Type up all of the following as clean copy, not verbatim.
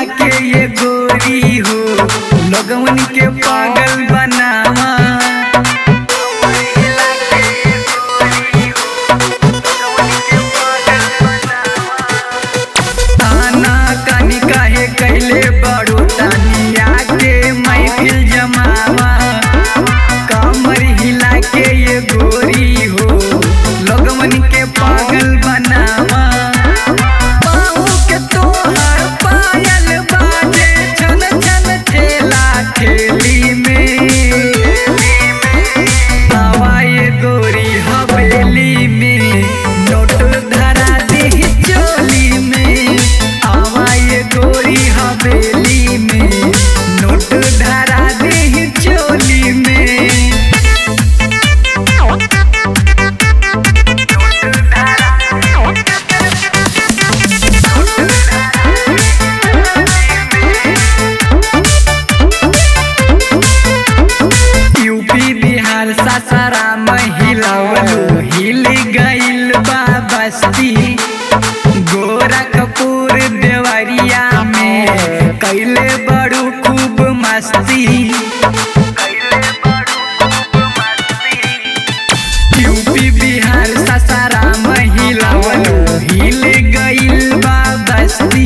के ये गोरी हो लोगवन के पागल बनावा। ताना कानी काहे कैले बड़ो तानिया के महफिल जमावा। कमर हिला के ये गोरी हो लोगवन के पागल बनावा। सासाराम हिलवलू हिल गइल बा बस्ती। गोरखपुर देवरिया में कैले बड़ू खूब मस्ती। यूपी बिहार सासाराम हिलवलू हिल गइल बा बस्ती।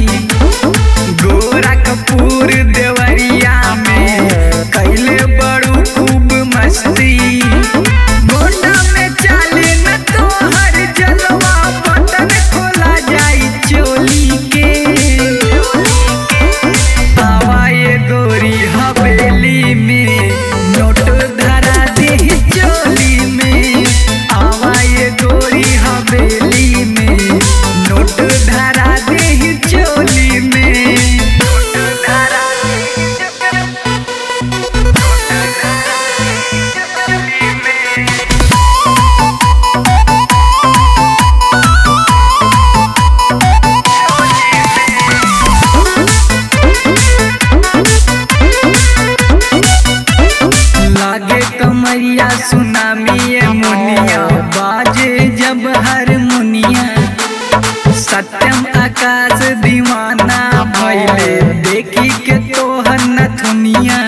गोरखपुर देवरिया में कैले बड़ू खूब मस्ती। कमरिया सुनामी मुनिया बाजे जब हारमोनिया। सत्यम आकाश दीवाना भइले देखी के तोहर नथुनिया।